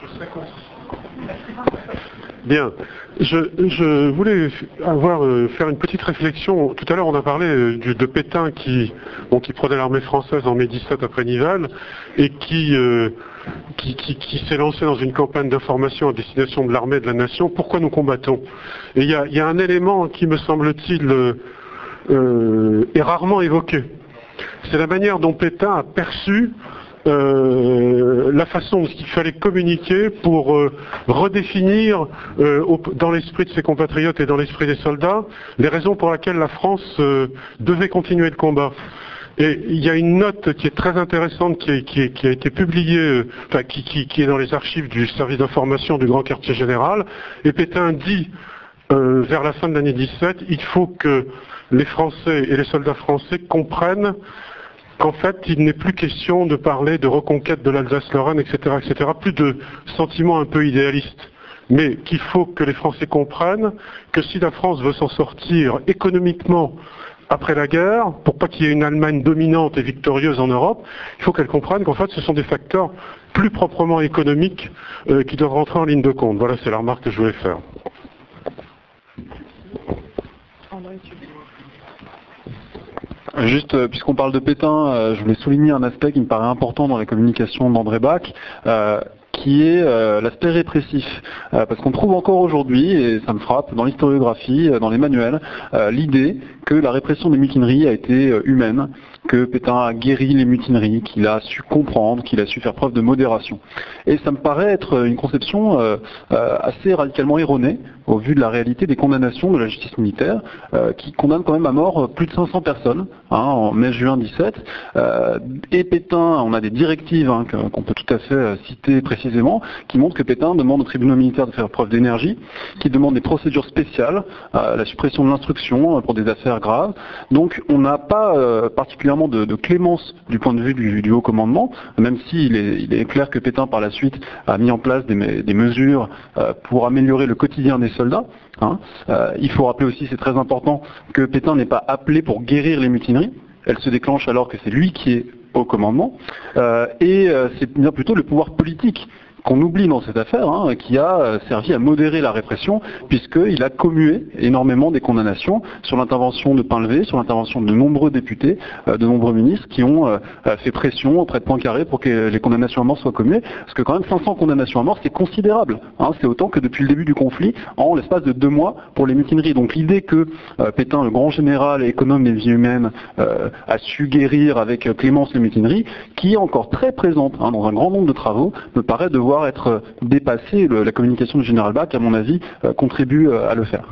Bien. Je voulais faire une petite réflexion. Tout à l'heure, on a parlé de Pétain qui prenait l'armée française en mai 17 après Nivelles et qui s'est lancé dans une campagne d'information à destination de l'armée et de la nation. Pourquoi nous combattons? Et il y a un élément qui, me semble-t-il, est rarement évoqué. C'est la manière dont Pétain a perçu la façon dont il fallait communiquer pour redéfinir dans l'esprit de ses compatriotes et dans l'esprit des soldats les raisons pour lesquelles la France devait continuer le combat. Et il y a une note qui est très intéressante qui a été publiée, qui est dans les archives du service d'information du Grand Quartier Général, et Pétain dit vers la fin de l'année 17, il faut que les Français et les soldats français comprennent qu'en fait, il n'est plus question de parler de reconquête de l'Alsace-Lorraine, etc., etc., plus de sentiments un peu idéalistes, mais qu'il faut que les Français comprennent que si la France veut s'en sortir économiquement après la guerre, pour pas qu'il y ait une Allemagne dominante et victorieuse en Europe, il faut qu'elle comprenne qu'en fait, ce sont des facteurs plus proprement économiques qui doivent rentrer en ligne de compte. Voilà, c'est la remarque que je voulais faire. Juste, puisqu'on parle de Pétain, je voulais souligner un aspect qui me paraît important dans la communication d'André Bach, qui est l'aspect répressif. Parce qu'on trouve encore aujourd'hui, et ça me frappe, dans l'historiographie, dans les manuels, l'idée que la répression des mutineries a été humaine, que Pétain a guéri les mutineries, qu'il a su comprendre, qu'il a su faire preuve de modération. Et ça me paraît être une conception assez radicalement erronée, au vu de la réalité des condamnations de la justice militaire, qui condamne quand même à mort plus de 500 personnes, en mai-juin 17. Et Pétain, on a des directives qu'on peut tout à fait citer précisément, qui montrent que Pétain demande aux tribunaux militaires de faire preuve d'énergie, qui demande des procédures spéciales, la suppression de l'instruction pour des affaires graves. Donc on n'a pas particulièrement de clémence du point de vue du haut commandement, même s'il est clair que Pétain par la suite a mis en place des mesures pour améliorer le quotidien des soldats. Il faut rappeler aussi, c'est très important, que Pétain n'est pas appelé pour guérir les mutineries. Elle se déclenche alors que c'est lui qui est au commandement. C'est bien plutôt le pouvoir politique qu'on oublie dans cette affaire, qui a servi à modérer la répression, puisqu'il a commué énormément des condamnations sur l'intervention de Painlevé, sur l'intervention de nombreux députés, de nombreux ministres qui ont fait pression auprès de Poincaré pour que les condamnations à mort soient commuées, parce que quand même 500 condamnations à mort, c'est considérable. C'est autant que depuis le début du conflit, en l'espace de 2 mois pour les mutineries. Donc l'idée que Pétain, le grand général et économe des vies humaines, a su guérir avec clémence les mutineries, qui est encore très présente dans un grand nombre de travaux, me paraît devoir être dépassé. La communication du général Bach, à mon avis, contribue à le faire.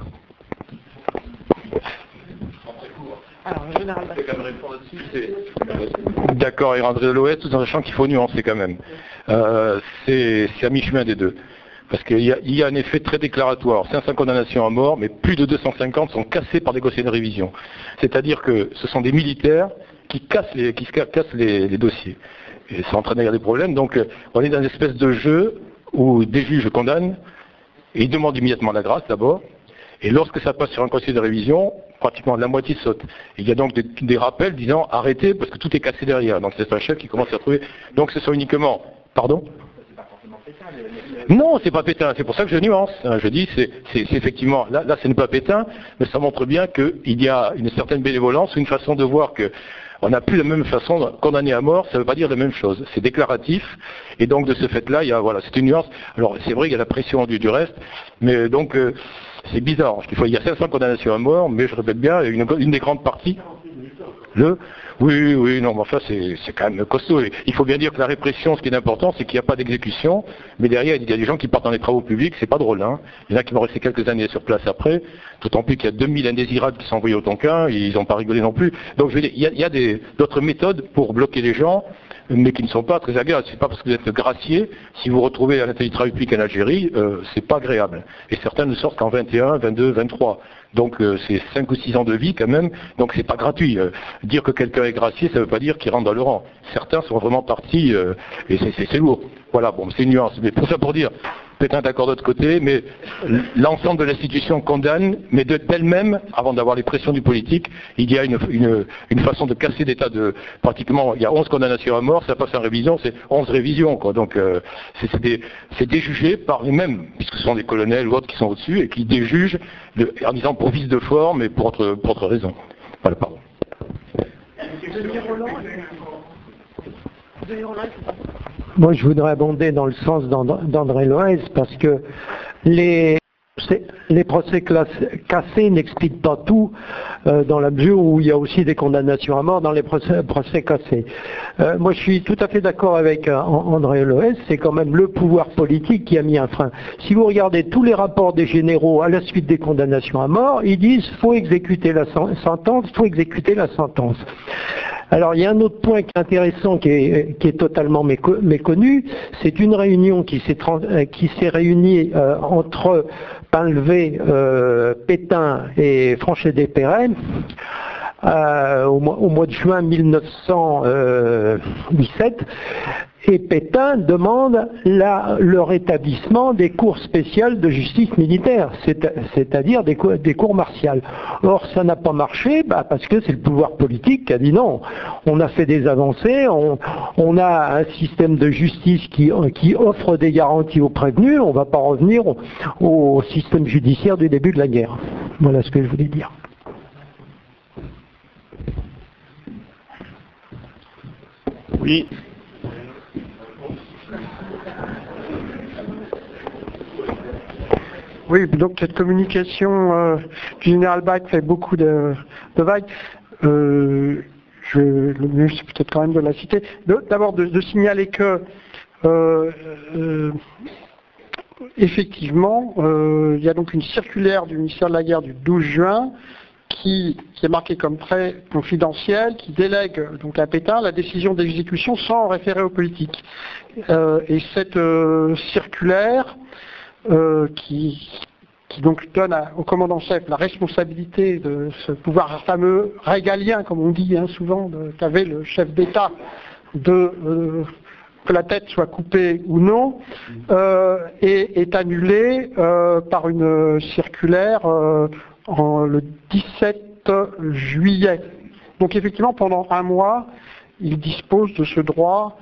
Alors, le général Bach. D'accord, et André Loès, tout en sachant qu'il faut nuancer quand même. C'est à mi-chemin des deux. Parce qu'il y a un effet très déclaratoire. 500 condamnations à mort, mais plus de 250 sont cassées par des dossiers de révision. C'est-à-dire que ce sont des militaires qui cassent les dossiers. Et ça entraîne des problèmes. Donc on est dans une espèce de jeu où des juges condamnent et ils demandent immédiatement la grâce d'abord. Et lorsque ça passe sur un conseil de révision, pratiquement la moitié saute. Il y a donc des rappels disant arrêtez parce que tout est cassé derrière. Donc c'est un chef qui commence à trouver. Donc ce sont uniquement. Pardon ? Non, c'est pas Pétain, c'est pour ça que je nuance. Je dis, c'est effectivement, là ce n'est pas Pétain, mais ça montre bien qu'il y a une certaine bénévolence, une façon de voir que on n'a plus la même façon de condamner à mort, ça ne veut pas dire la même chose. C'est déclaratif, et donc de ce fait-là, c'est une nuance. Alors c'est vrai, il y a la pression du reste, mais donc c'est bizarre. Il y a 500 condamnations à mort, mais je répète bien, une des grandes parties. Oui, non, mais enfin, c'est quand même costaud. Il faut bien dire que la répression, ce qui est important, c'est qu'il n'y a pas d'exécution, mais derrière, il y a des gens qui partent dans les travaux publics, c'est pas drôle, Il y en a qui vont rester quelques années sur place après, d'autant plus qu'il y a 2000 indésirables qui sont envoyés au Tonkin, ils n'ont pas rigolé non plus. Donc, je veux dire, il y a d'autres méthodes pour bloquer les gens, mais qui ne sont pas très agréables. C'est pas parce que vous êtes gracié, si vous vous retrouvez à l'intérieur du travail public en Algérie, c'est pas agréable. Et certains ne sortent qu'en 21, 22, 23. Donc c'est 5 ou 6 ans de vie quand même, donc c'est pas gratuit. Dire que quelqu'un est gracié, ça ne veut pas dire qu'il rentre dans le rang. Certains sont vraiment partis, et c'est lourd. Voilà, bon, c'est une nuance. Mais pour ça, pour dire, Pétain est d'accord de l'autre côté, mais l'ensemble de l'institution condamne, mais d'elle-même, avant d'avoir les pressions du politique, il y a une façon de casser des tas de... Pratiquement, il y a 11 condamnations à mort, ça passe en révision, c'est 11 révisions, quoi. Donc, c'est déjugé par les mêmes, puisque ce sont des colonels ou autres qui sont au-dessus, et qui déjugent en disant pour vice de forme et pour autre raison. Voilà, pardon. Moi, je voudrais abonder dans le sens d'André Loez, parce que les procès cassés n'expliquent pas tout, dans la mesure où il y a aussi des condamnations à mort dans les procès cassés. Moi, je suis tout à fait d'accord avec André Loez, c'est quand même le pouvoir politique qui a mis un frein. Si vous regardez tous les rapports des généraux à la suite des condamnations à mort, ils disent « faut exécuter la sentence, faut exécuter la sentence ». Alors, il y a un autre point qui est intéressant, qui est totalement méconnu, c'est une réunion qui s'est réunie entre Painlevé, Pétain et Franchet-Desperey au mois de juin 1917, et Pétain demande le rétablissement des cours spéciales de justice militaire, c'est-à-dire des cours martiales. Or, ça n'a pas marché, parce que c'est le pouvoir politique qui a dit non. On a fait des avancées, on a un système de justice qui offre des garanties aux prévenus, on ne va pas revenir au système judiciaire du début de la guerre. Voilà ce que je voulais dire. Oui. Oui, donc cette communication du général Bach fait beaucoup de vagues. Le mieux, c'est peut-être quand même de la citer. D'abord, de signaler que, effectivement, il y a donc une circulaire du ministère de la Guerre du 12 juin qui est marquée comme très confidentielle, qui délègue donc à Pétain la décision d'exécution sans référer aux politiques. Et cette circulaire qui donc donne au commandant-chef la responsabilité de ce pouvoir fameux régalien, comme on dit souvent, qu'avait le chef d'État que la tête soit coupée ou non, est annulée par une circulaire le 17 juillet. Donc effectivement, pendant un mois, il dispose de ce droit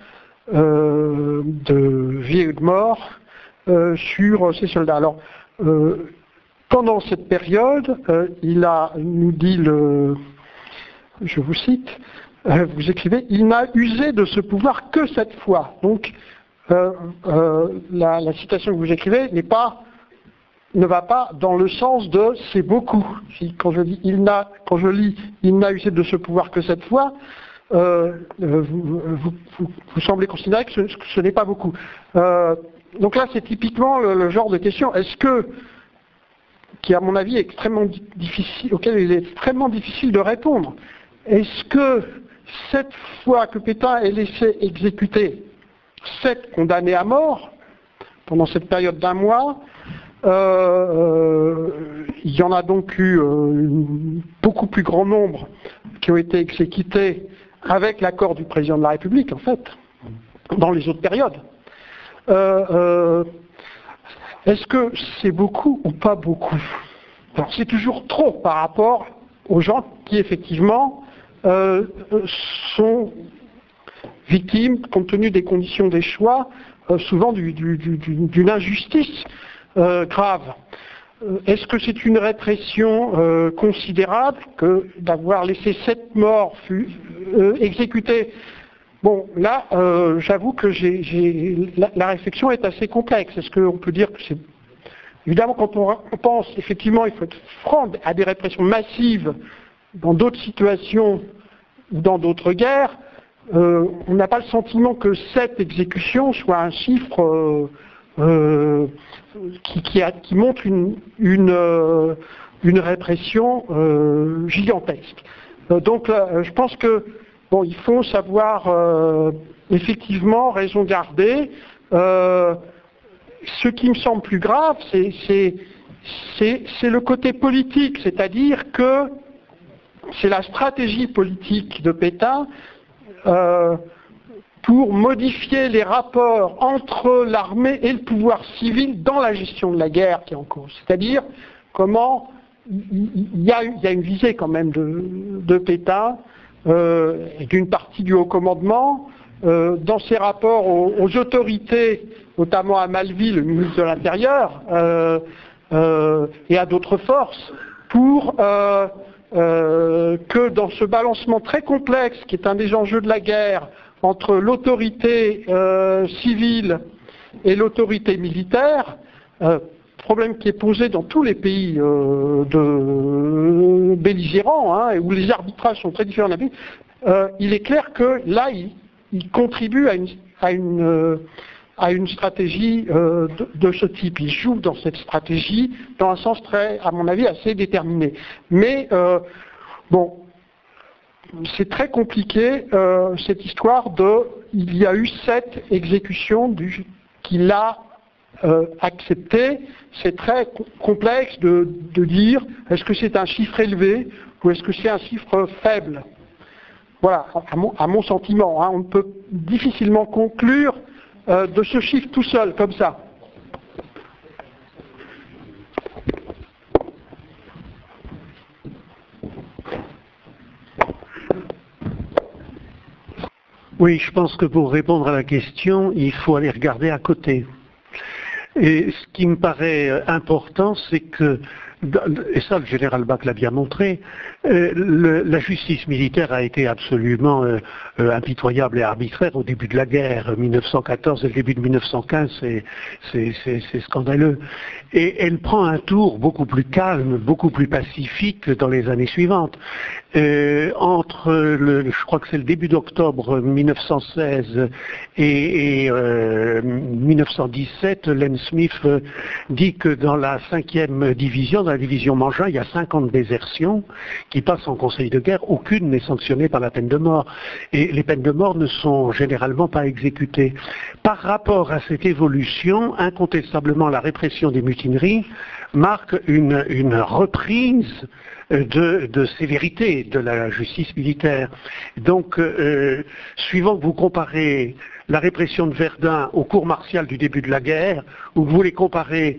de vie ou de mort sur ces soldats. Alors, pendant cette période, nous dit je vous cite, vous écrivez, il n'a usé de ce pouvoir que cette fois. Donc, la citation que vous écrivez ne va pas dans le sens de c'est beaucoup. Quand je lis il n'a usé de ce pouvoir que cette fois, vous semblez considérer que ce n'est pas beaucoup. Donc là, c'est typiquement le genre de question, qui à mon avis est extrêmement difficile, auquel il est extrêmement difficile de répondre. Est-ce que cette fois que Pétain est laissé exécuter 7 condamnés à mort, pendant cette période d'un mois, il y en a donc eu beaucoup plus grand nombre qui ont été exécutés avec l'accord du président de la République, en fait, dans les autres périodes. Est-ce que c'est beaucoup ou pas beaucoup? Alors, c'est toujours trop par rapport aux gens qui, effectivement, sont victimes, compte tenu des conditions des choix, souvent d'une injustice grave. Est-ce que c'est une répression considérable que d'avoir laissé 7 morts exécutés? Bon, là, j'avoue que la réflexion est assez complexe. Est-ce qu'on peut dire que c'est... Évidemment, quand on pense, effectivement, il faut être franc à des répressions massives dans d'autres situations ou dans d'autres guerres, on n'a pas le sentiment que 7 exécutions soit un chiffre qui montre une répression gigantesque. Donc, je pense que bon, il faut savoir effectivement raison garder. Ce qui me semble plus grave, c'est le côté politique, c'est-à-dire que c'est la stratégie politique de Pétain pour modifier les rapports entre l'armée et le pouvoir civil dans la gestion de la guerre qui est en cause. C'est-à-dire comment il y a une visée quand même de Pétain et d'une partie du haut commandement dans ses rapports aux autorités, notamment à Malvy, le ministre de l'Intérieur, et à d'autres forces, pour que dans ce balancement très complexe, qui est un des enjeux de la guerre, entre l'autorité civile et l'autorité militaire, problème qui est posé dans tous les pays belligérants, hein, et où les arbitrages sont très différents d'un pays, il est clair que là, il contribue à une stratégie de ce type. Il joue dans cette stratégie dans un sens très, à mon avis, assez déterminé. Mais bon, c'est très compliqué cette histoire il y a eu 7 exécutions qu'il a acceptées. C'est très complexe de dire est-ce que c'est un chiffre élevé ou est-ce que c'est un chiffre faible. Voilà, à mon sentiment, hein, on peut difficilement conclure de ce chiffre tout seul, comme ça. Oui, je pense que pour répondre à la question, il faut aller regarder à côté. Et ce qui me paraît important, c'est que, et ça le général Bach l'a bien montré, la justice militaire a été absolument impitoyable et arbitraire au début de la guerre, 1914 et le début de 1915, c'est scandaleux. Et elle prend un tour beaucoup plus calme, beaucoup plus pacifique dans les années suivantes. Je crois que c'est le début d'octobre 1916 et 1917, Len Smith dit que dans la 5e division, dans la division Mangin, il y a 50 désertions qui passent en conseil de guerre, aucune n'est sanctionnée par la peine de mort. Et les peines de mort ne sont généralement pas exécutées. Par rapport à cette évolution, incontestablement la répression des mutineries marque une reprise de sévérité de la justice militaire. Donc, suivant que vous comparez la répression de Verdun au cours martial du début de la guerre, ou vous les comparez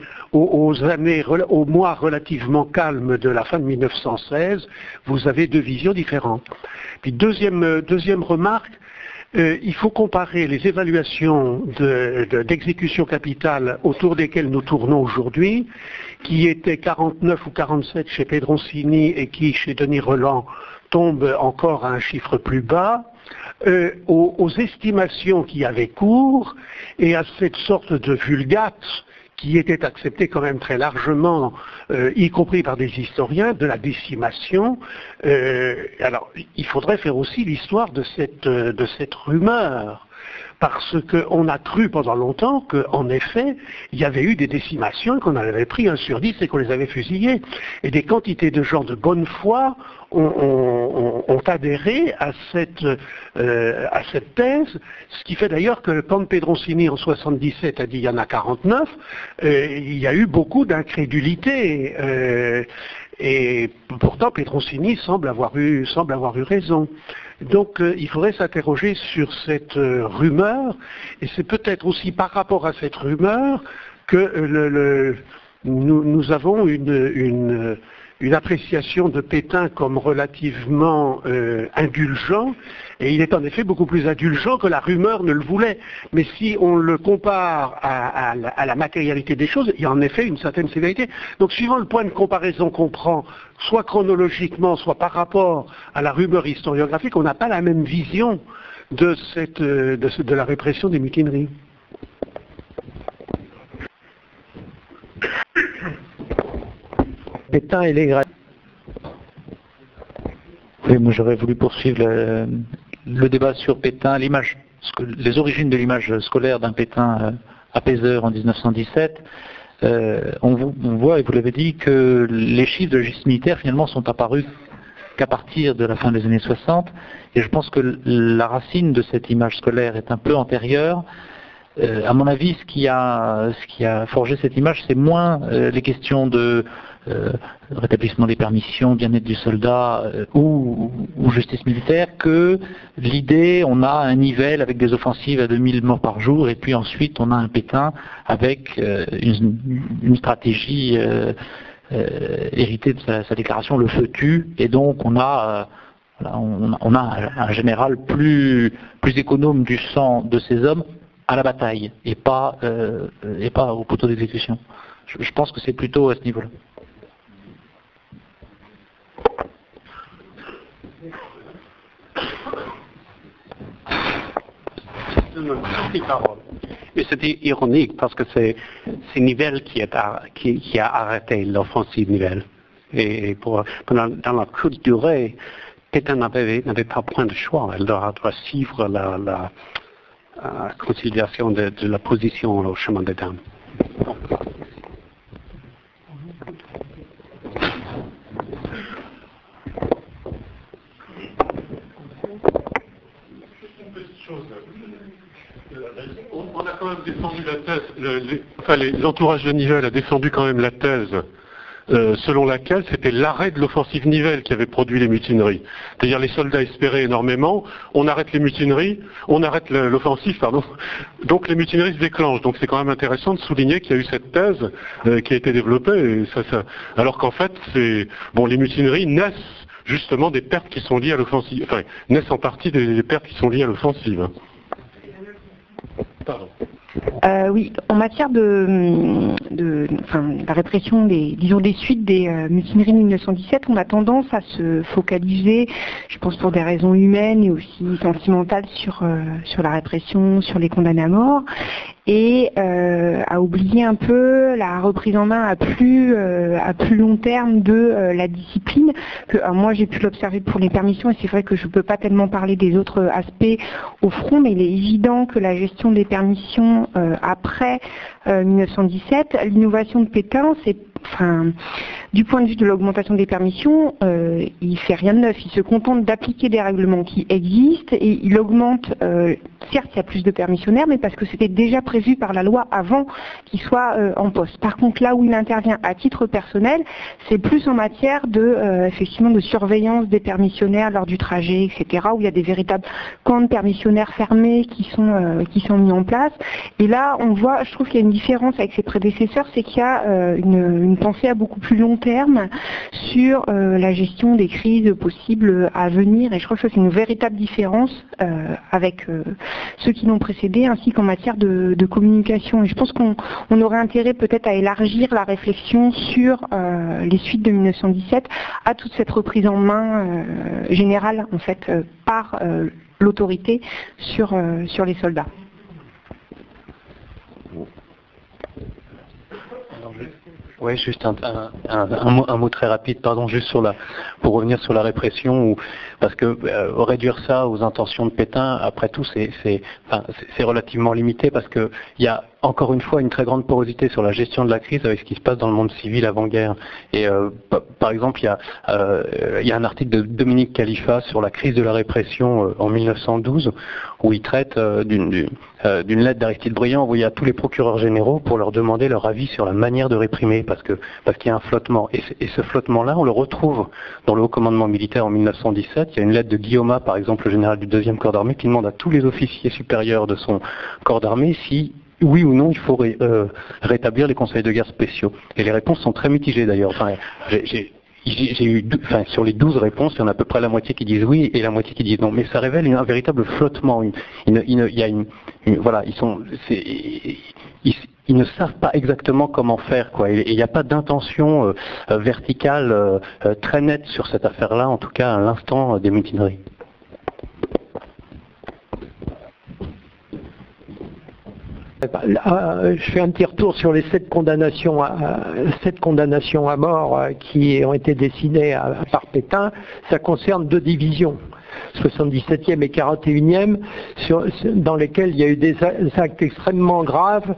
aux mois relativement calmes de la fin de 1916, vous avez 2 visions différentes. Puis deuxième remarque, il faut comparer les évaluations d'exécution capitale autour desquelles nous tournons aujourd'hui, qui étaient 49 ou 47 chez Pedroncini et qui, chez Denis Roland, tombent encore à un chiffre plus bas, aux estimations qui avaient cours et à cette sorte de vulgate qui était acceptée quand même très largement, y compris par des historiens, de la décimation. Alors, il faudrait faire aussi l'histoire de cette rumeur, parce qu'on a cru pendant longtemps qu'en effet, il y avait eu des décimations, qu'on en avait pris 1 sur 10 et qu'on les avait fusillés. Et des quantités de gens de bonne foi ont adhéré à cette thèse, ce qui fait d'ailleurs que quand Pedroncini en 77 a dit il y en a 49, il y a eu beaucoup d'incrédulité. Et pourtant Pedroncini semble avoir eu raison. Donc il faudrait s'interroger sur cette rumeur, et c'est peut-être aussi par rapport à cette rumeur que nous avons une appréciation de Pétain comme relativement indulgent, et il est en effet beaucoup plus indulgent que la rumeur ne le voulait. Mais si on le compare à la matérialité des choses, il y a en effet une certaine sévérité. Donc suivant le point de comparaison qu'on prend, soit chronologiquement, soit par rapport à la rumeur historiographique, on n'a pas la même vision de la répression des mutineries. Pétain et les Grecs. Oui, moi j'aurais voulu poursuivre le débat sur Pétain, les origines de l'image scolaire d'un Pétain apaiseur en 1917. On voit, et vous l'avez dit, que les chiffres de la justice militaire finalement sont apparus qu'à partir de la fin des années 60, et je pense que la racine de cette image scolaire est un peu antérieure. À mon avis, ce qui a forgé cette image, c'est moins les questions de rétablissement des permissions, bien-être du soldat ou justice militaire, que l'idée, on a un Nivelle avec des offensives à 2000 morts par jour, et puis ensuite on a un Pétain avec une stratégie héritée de sa déclaration, le feu tue, et donc on a un général plus économe du sang de ses hommes à la bataille, et pas au poteau d'exécution. Je pense que c'est plutôt à ce niveau-là. Mais c'était ironique parce que c'est Nivelle qui a arrêté l'offensive Nivelle. Et dans la courte durée, Pétain n'avait pas point de choix. Elle doit suivre la conciliation de la position au chemin des dames. On a quand même défendu la thèse, l'entourage de Nivelle a défendu quand même la thèse selon laquelle c'était l'arrêt de l'offensive Nivelle qui avait produit les mutineries. C'est-à-dire les soldats espéraient énormément, on arrête les mutineries, on arrête l'offensive, pardon, donc les mutineries se déclenchent. Donc c'est quand même intéressant de souligner qu'il y a eu cette thèse qui a été développée, et alors qu'en fait, les mutineries naissent justement des pertes qui sont liées à l'offensive, enfin, naissent en partie des pertes qui sont liées à l'offensive. Pardon. Oui, en matière de la répression des suites des mutineries de 1917, on a tendance à se focaliser, je pense pour des raisons humaines et aussi sentimentales, sur la répression, sur les condamnés à mort, et à oublier un peu la reprise en main à plus long terme de la discipline. Moi j'ai pu l'observer pour les permissions, et c'est vrai que je ne peux pas tellement parler des autres aspects au front, mais il est évident que la gestion des permissions après 1917, l'innovation de Pétain, du point de vue de l'augmentation des permissions, il fait rien de neuf. Il se contente d'appliquer des règlements qui existent, et il augmente, certes il y a plus de permissionnaires, mais parce que c'était déjà prévu par la loi avant qu'ils soient en poste. Par contre, là où il intervient à titre personnel, c'est plus en matière effectivement de surveillance des permissionnaires lors du trajet, etc., où il y a des véritables camps de permissionnaires fermés qui sont mis en place. Et là, on voit, je trouve qu'il y a une différence avec ses prédécesseurs, c'est qu'il y a une pensée à beaucoup plus long terme sur la gestion des crises possibles à venir, et je crois que ça c'est une véritable différence avec ceux qui l'ont précédé, ainsi qu'en matière de communication. Et je pense qu'on aurait intérêt peut-être à élargir la réflexion sur les suites de 1917 à toute cette reprise en main générale en fait par l'autorité sur les soldats. Oui, juste un mot très rapide, pardon, juste pour revenir sur la répression, parce que réduire ça aux intentions de Pétain, après tout, c'est relativement limité, parce que il y a encore une fois une très grande porosité sur la gestion de la crise avec ce qui se passe dans le monde civil avant-guerre. Et par exemple, il y a un article de Dominique Khalifa sur la crise de la répression en 1912, où il traite d'une lettre d'Aristide Briand envoyée à tous les procureurs généraux pour leur demander leur avis sur la manière de réprimer, parce qu'il y a un flottement. Et ce flottement-là, on le retrouve dans le haut commandement militaire en 1917. Il y a une lettre de Guillaume, par exemple, le général du 2e corps d'armée, qui demande à tous les officiers supérieurs de son corps d'armée si oui ou non il faut rétablir les conseils de guerre spéciaux. Et les réponses sont très mitigées d'ailleurs. Enfin, j'ai eu, sur les 12 réponses, il y en a à peu près la moitié qui disent oui et la moitié qui disent non. Mais ça révèle un véritable flottement. Ils ne savent pas exactement comment faire, quoi. Et il n'y a pas d'intention verticale très nette sur cette affaire-là, en tout cas à l'instant des mutineries. Je fais un petit retour sur les 7 condamnations à mort qui ont été décidées par Pétain. Ça concerne 2 divisions, 77e et 41e, dans lesquelles il y a eu des actes extrêmement graves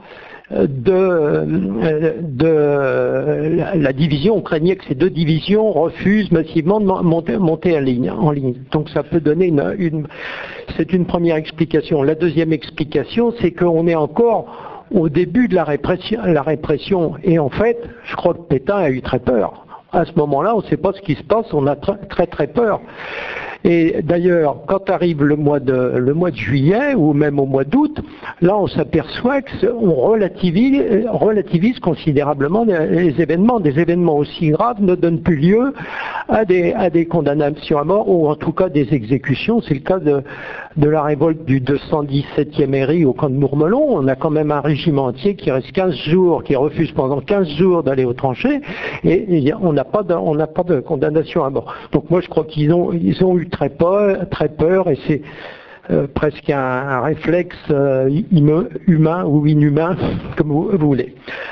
la division. On craignait que ces 2 divisions refusent massivement de monter en ligne. Donc ça peut donner c'est une première explication. La deuxième explication, c'est qu'on est encore au début de la répression. Et en fait, je crois que Pétain a eu très peur. À ce moment-là, on ne sait pas ce qui se passe, on a très peur. Et d'ailleurs, quand arrive le mois de juillet ou même au mois d'août, là on s'aperçoit qu'on relativise considérablement les événements. Des événements aussi graves ne donnent plus lieu à des condamnations à mort ou en tout cas des exécutions. C'est le cas de la révolte du 217e Héry au camp de Mourmelon. On a quand même un régiment entier qui reste 15 jours, qui refuse pendant 15 jours d'aller aux tranchées et on n'a pas de condamnation à mort. Donc moi je crois qu'ils ont eu très peur et c'est presque un réflexe humain ou inhumain, comme vous voulez.